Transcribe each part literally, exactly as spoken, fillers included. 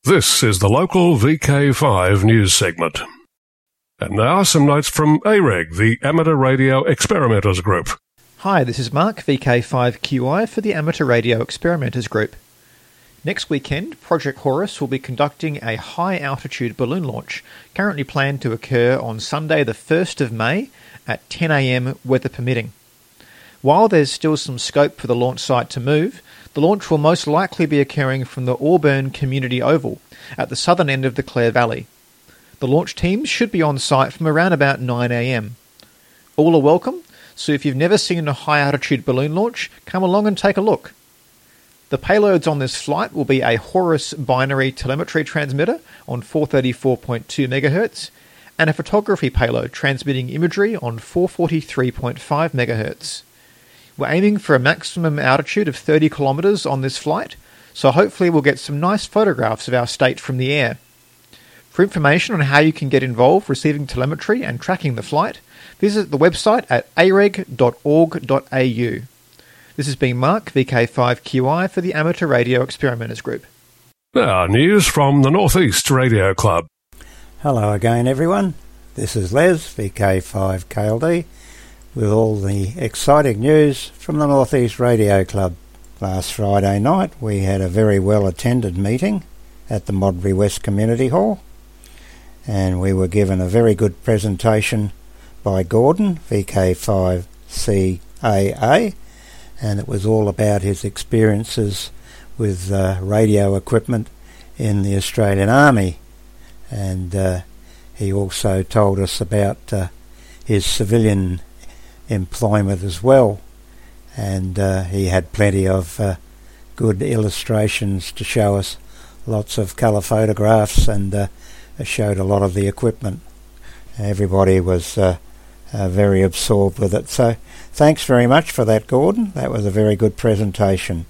This is the local V K five news segment. And now some notes from A R E G, the Amateur Radio Experimenters Group. Hi, this is Mark, V K five Q I for the Amateur Radio Experimenters Group. Next weekend, Project Horus will be conducting a high-altitude balloon launch, currently planned to occur on Sunday the first of May at ten a m, weather permitting. While there's still some scope for the launch site to move, the launch will most likely be occurring from the Auburn Community Oval at the southern end of the Clare Valley. The launch teams should be on site from around about nine a m. All are welcome, so if you've never seen a high-altitude balloon launch, come along and take a look. The payloads on this flight will be a Horus binary telemetry transmitter on four thirty-four point two megahertz and a photography payload transmitting imagery on four forty-three point five megahertz. We're aiming for a maximum altitude of thirty kilometres on this flight, so hopefully we'll get some nice photographs of our state from the air. For information on how you can get involved receiving telemetry and tracking the flight, visit the website at a r e g dot org dot a u. This has been Mark, V K five Q I for the Amateur Radio Experimenters Group. Now, news from the Northeast Radio Club. Hello again, everyone. This is Les, V K five K L D, with all the exciting news from the Northeast Radio Club. Last Friday night we had a very well attended meeting at the Modbury West Community Hall, and we were given a very good presentation by Gordon, V K five C A A, and it was all about his experiences with uh, radio equipment in the Australian Army. And uh, he also told us about uh, his civilian employment as well, and uh, he had plenty of uh, good illustrations to show us, lots of colour photographs, and uh, showed a lot of the equipment. Everybody was uh, uh, very absorbed with it. So thanks very much for that, Gordon. That was a very good presentation.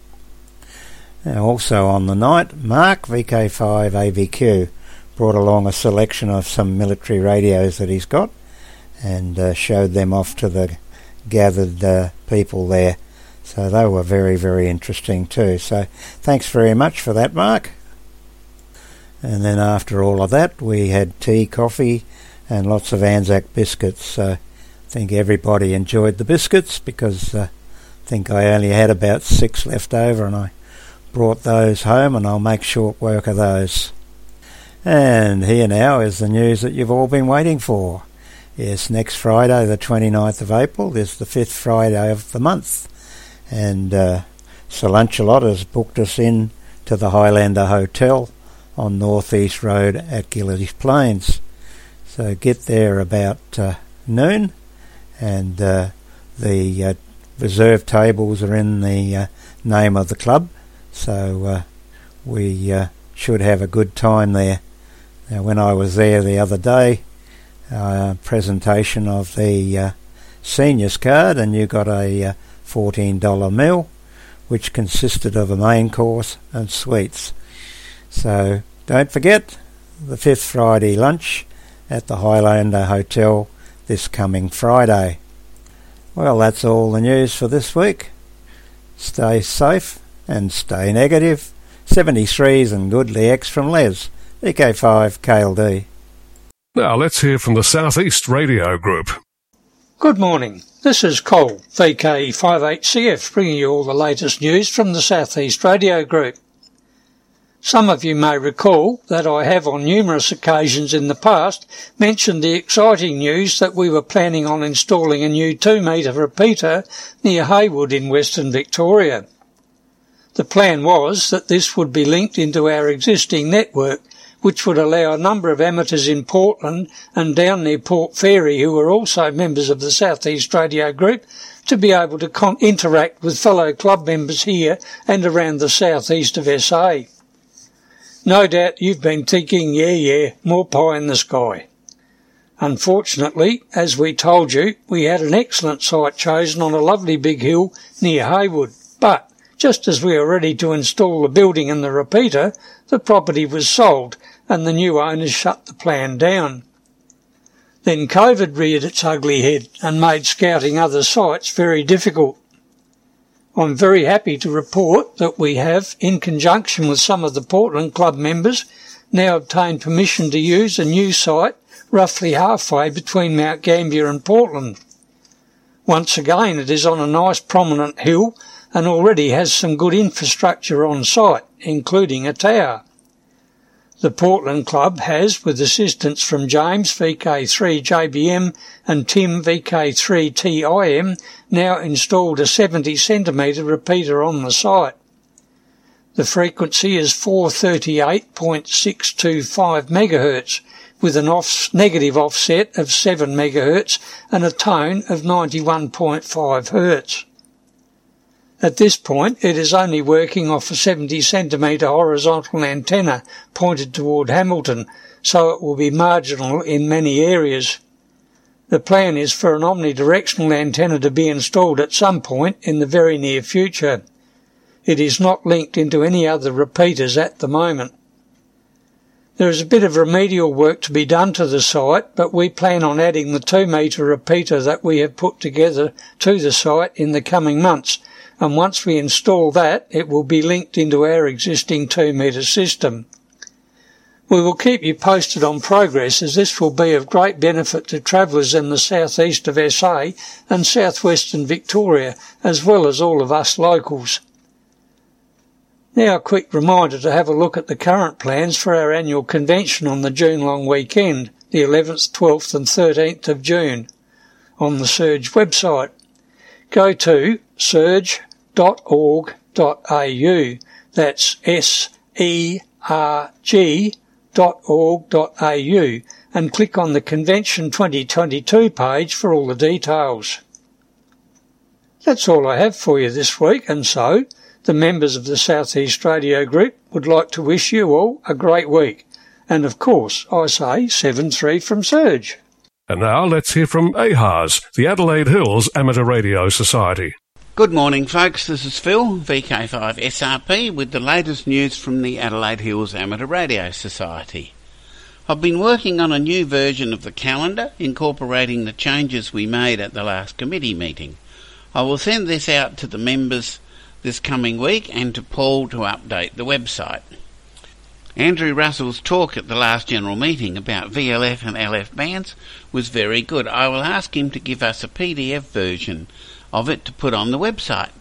Now, also on the night, Mark, V K five A V Q, brought along a selection of some military radios that he's got, and uh, showed them off to the gathered uh, people there. So they were very, very interesting too. So thanks very much for that, Mark. And then after all of that, we had tea, coffee, and lots of Anzac biscuits. So I think everybody enjoyed the biscuits, because uh, I think I only had about six left over, and I brought those home, and I'll make short work of those. And here now is the news that you've all been waiting for. Yes, next Friday, the twenty-ninth of April, is the fifth Friday of the month, and uh, Sir Lancelot has booked us in to the Highlander Hotel on North East Road at Gillies Plains. So get there about uh, noon, and uh, the uh, reserve tables are in the uh, name of the club, so uh, we uh, should have a good time there. Now, when I was there the other day, uh, presentation of the uh, seniors card, and you got a uh, fourteen dollar meal, which consisted of a main course and sweets. So don't forget the fifth Friday lunch at the Highlander Hotel this coming Friday. Well, that's all the news for this week. Stay safe and stay negative. seventy-threes and Goodley X from Les, V K five K L D. Now let's hear from the Southeast Radio Group. Good morning. This is Cole, V K five eight C F, bringing you all the latest news from the Southeast Radio Group. Some of you may recall that I have on numerous occasions in the past mentioned the exciting news that we were planning on installing a new two metre repeater near Haywood in Western Victoria. The plan was that this would be linked into our existing network, which would allow a number of amateurs in Portland and down near Port Fairy, who are also members of the Southeast Radio Group, to be able to con- interact with fellow club members here and around the southeast of S A. No doubt you've been thinking, yeah, yeah, more pie in the sky. Unfortunately, as we told you, we had an excellent site chosen on a lovely big hill near Haywood, but just as we were ready to install the building and the repeater, the property was sold and the new owners shut the plan down. Then COVID reared its ugly head and made scouting other sites very difficult. I'm very happy to report that we have, in conjunction with some of the Portland Club members, now obtained permission to use a new site roughly halfway between Mount Gambier and Portland. Once again, it is on a nice prominent hill and already has some good infrastructure on site, including a tower. The Portland Club has, with assistance from James V K three J B M and Tim V K three T I M, now installed a seventy centimetre repeater on the site. The frequency is four thirty-eight point six two five megahertz, with an off negative offset of seven megahertz and a tone of ninety-one point five hertz. At this point, it is only working off a seventy centimetre horizontal antenna pointed toward Hamilton, so it will be marginal in many areas. The plan is for an omnidirectional antenna to be installed at some point in the very near future. It is not linked into any other repeaters at the moment. There is a bit of remedial work to be done to the site, but we plan on adding the two metre repeater that we have put together to the site in the coming months, and once we install that, it will be linked into our existing two metre system. We will keep you posted on progress, as this will be of great benefit to travellers in the southeast of S A and southwestern Victoria, as well as all of us locals. Now a quick reminder to have a look at the current plans for our annual convention on the June long weekend, the eleventh, twelfth and thirteenth of June, on the Surge website. Go to surge dot org dot a u, that's S E R G dot org dot a u, and click on the Convention twenty twenty-two page for all the details. That's all I have for you this week, and so the members of the South East Radio Group would like to wish you all a great week. And of course, I say seven three from Surge. And now let's hear from A H A S, the Adelaide Hills Amateur Radio Society. Good morning, folks. This is Phil, V K five S R P, with the latest news from the Adelaide Hills Amateur Radio Society. I've been working on a new version of the calendar, incorporating the changes we made at the last committee meeting. I will send this out to the members this coming week and to Paul to update the website. Andrew Russell's talk at the last general meeting about V L F and L F bands was very good. I will ask him to give us a P D F version of it to put on the website.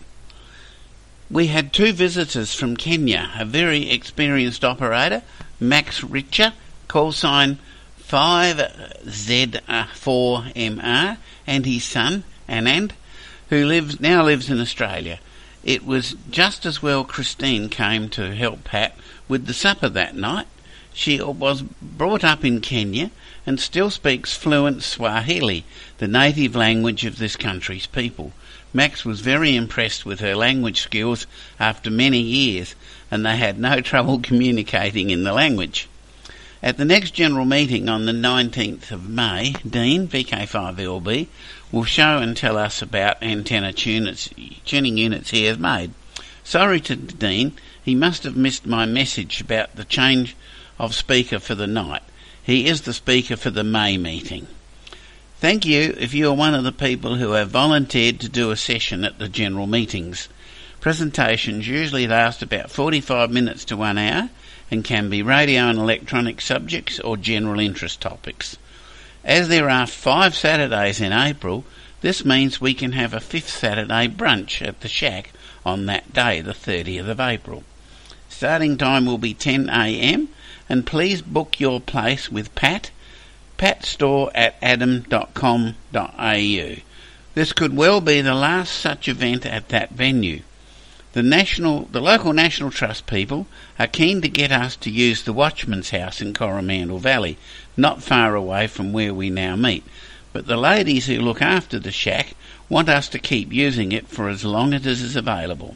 We had two visitors from Kenya, a very experienced operator, Max Richer, call sign five Z four M R, and his son, Anand, who lives now lives in Australia. It was just as well Christine came to help Pat with the supper that night. She was brought up in Kenya and still speaks fluent Swahili, the native language of this country's people. Max was very impressed with her language skills after many years, and they had no trouble communicating in the language. At the next general meeting on the nineteenth of May, Dean, V K five L B, will show and tell us about antenna tuners, tuning units he has made. Sorry to Dean, he must have missed my message about the change of speaker for the night. He is the speaker for the May meeting. Thank you if you are one of the people who have volunteered to do a session at the general meetings. Presentations usually last about forty-five minutes to one hour and can be radio and electronic subjects or general interest topics. As there are five Saturdays in April, this means we can have a fifth Saturday brunch at the Shack on that day, the thirtieth of April. Starting time will be ten a m, and please book your place with Pat, patstore at adam dot com dot a u. This could well be the last such event at that venue. The national, the local National Trust people are keen to get us to use the Watchman's House in Coromandel Valley, not far away from where we now meet, but the ladies who look after the Shack want us to keep using it for as long as it is available.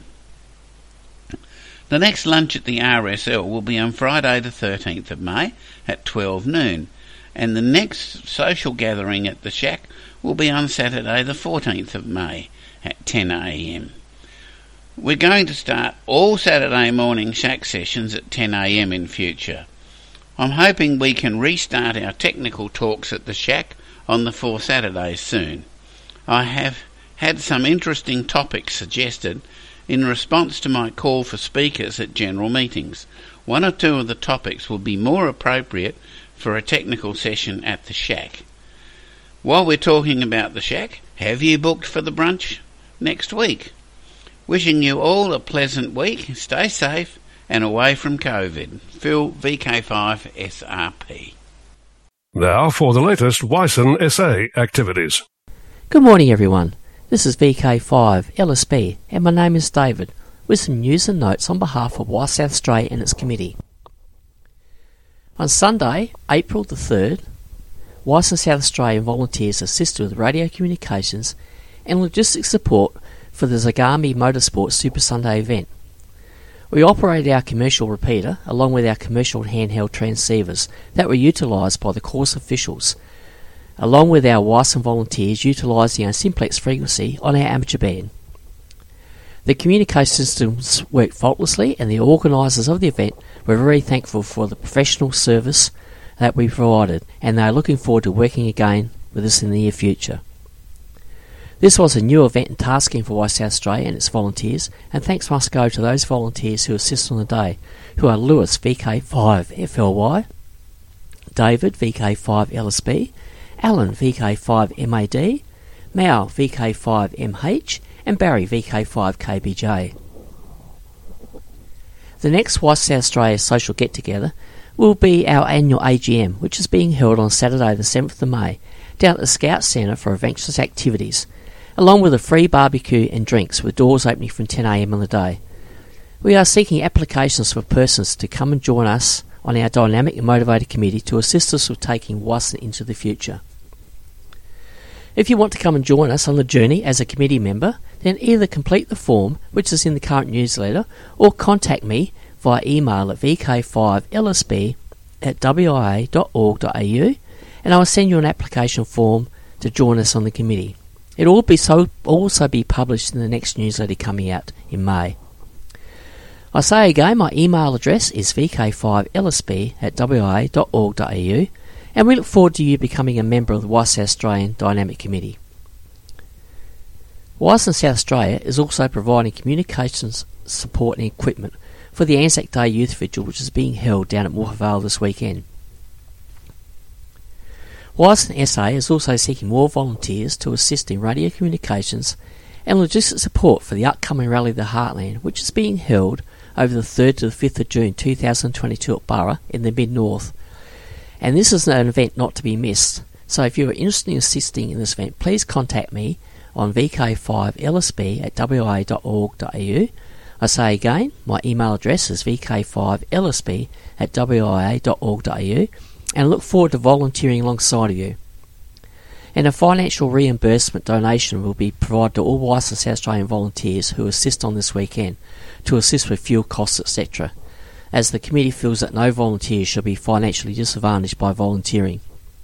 The next lunch at the R S L will be on Friday the thirteenth of May at twelve noon, and the next social gathering at the Shack will be on Saturday the fourteenth of May at ten a m. We're going to start all Saturday morning Shack sessions at ten a m in future. I'm hoping we can restart our technical talks at the Shack on the four Saturdays soon. I have had some interesting topics suggested, in response to my call for speakers at general meetings. One or two of the topics will be more appropriate for a technical session at the shack. While we're talking about the shack, have you booked for the brunch next week? Wishing you all a pleasant week, stay safe and away from COVID. Phil, V K five S R P. Now for the latest Wyson S A activities. Good morning everyone. This is V K five L S B and my name is David with some news and notes on behalf of Y South Australia and its committee. On Sunday, April the third, Wyson South Australian volunteers assisted with radio communications and logistics support for the Zagami Motorsport Super Sunday event. We operated our commercial repeater along with our commercial handheld transceivers that were utilised by the course officials, along with our Wyson volunteers utilising our simplex frequency on our amateur band. The communication systems worked faultlessly and the organisers of the event were very thankful for the professional service that we provided, and they are looking forward to working again with us in the near future. This was a new event and tasking for Y South Australia and its volunteers, and thanks must go to those volunteers who assist on the day, who are Lewis V K five F L Y, David V K five L S B, Alan V K five M A D, Mal V K five M H, and Barry V K five K B J. The next Y South Australia social get-together will be our annual A G M, which is being held on Saturday the seventh of May, down at the Scout Centre for adventurous activities, along with a free barbecue and drinks with doors opening from ten a m on the day. We are seeking applications for persons to come and join us on our dynamic and motivated committee to assist us with taking Wyson into the future. If you want to come and join us on the journey as a committee member, then either complete the form, which is in the current newsletter, or contact me via email at v k five l s b at w i a dot org dot a u, and I will send you an application form to join us on the committee. It will be so also be published in the next newsletter coming out in May. I say again, my email address is v k five l s b at w i a dot org dot a u, and we look forward to you becoming a member of the Y South Australian Dynamic Committee. Wyson South Australia is also providing communications support and equipment for the Anzac Day Youth Vigil, which is being held down at Morphettvale this weekend. Wyson S A is also seeking more volunteers to assist in radio communications and logistics support for the upcoming Rally of the Heartland, which is being held over the third to the fifth of June two thousand twenty-two at Burra in the Mid-North. And this is an event not to be missed, so if you are interested in assisting in this event, please contact me on v k five l s b at w i a dot org dot a u. I say again, my email address is v k five l s b at w i a dot org dot a u, and I look forward to volunteering alongside of you. And a financial reimbursement donation will be provided to all Wyson South Australian volunteers who assist on this weekend to assist with fuel costs, et cetera, as the committee feels that no volunteers should be financially disadvantaged by volunteering.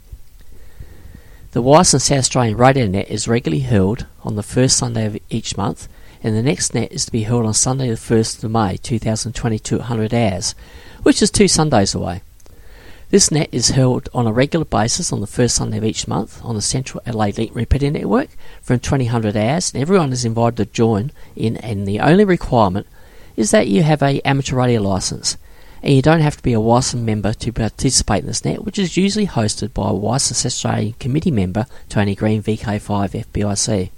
The Wyson South Australian Radio Net is regularly held on the first Sunday of each month, and the next net is to be held on Sunday the first of May two thousand twenty-two at one hundred hours, which is two Sundays away. This net is held on a regular basis on the first Sunday of each month on the Central Adelaide Link Repeater Network from twenty hundred hours, and everyone is invited to join in, and the only requirement is that you have a amateur radio licence, and you don't have to be a Wyson member to participate in this net, which is usually hosted by a Wyson South Australian committee member, Tony Green, V K five F B I C.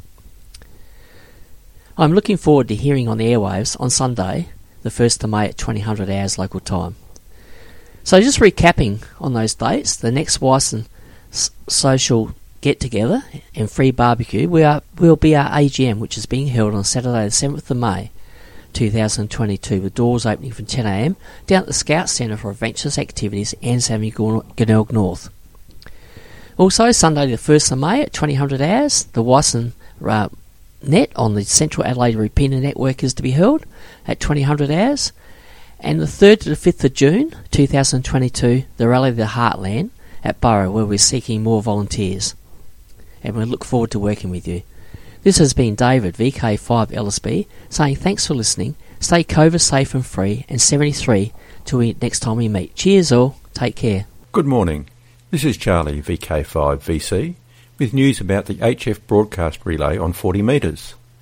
I'm looking forward to hearing on the airwaves on Sunday, the first of May at twenty hundred hours local time. So just recapping on those dates, the next Wyson s- social get-together and free barbecue we are, will be our A G M, which is being held on Saturday the seventh of May two thousand twenty-two, with doors opening from ten a m down at the Scout Centre for Adventurous Activities and Sammy Glenelg North. Also, Sunday the first of May at twenty hundred hours, the Wyson uh, net on the Central Adelaide Repeater Network is to be held at twenty hundred hours, and the third to the fifth of June two thousand twenty-two, the Rally of the Heartland at Burra, where we're seeking more volunteers, and we look forward to working with you. This has been David, V K five L S B, saying thanks for listening, stay COVID safe and free, and seventy-three till we, next time we meet. Cheers all, take care. Good morning, this is Charlie, V K five V C, with news about the H F broadcast relay on forty metres.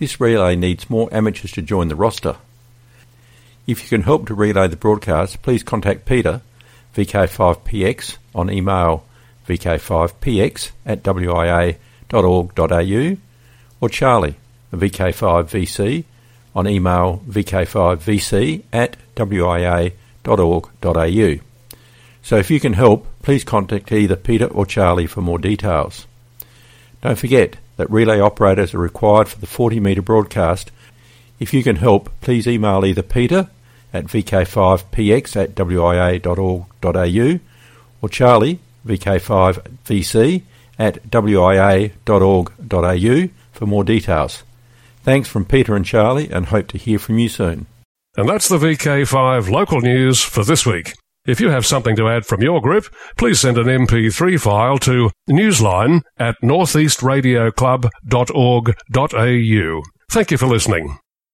This relay needs more amateurs to join the roster. If you can help to relay the broadcast, please contact Peter, V K five P X, on email v k five p x at w i a dot org dot a u, or Charlie, V K five V C, on email v k five v c at w i a dot org dot a u. So if you can help, please contact either Peter or Charlie for more details. Don't forget that relay operators are required for the forty metre broadcast. If you can help, please email either Peter at v k five p x at w i a dot org dot a u or Charlie, V K five V C, at w i a dot org dot a u for more details. Thanks from Peter and Charlie, and hope to hear from you soon. And that's the V K five local news for this week. If you have something to add from your group, please send an M P three file to newsline at northeast radio club dot org dot a u. Thank you for listening.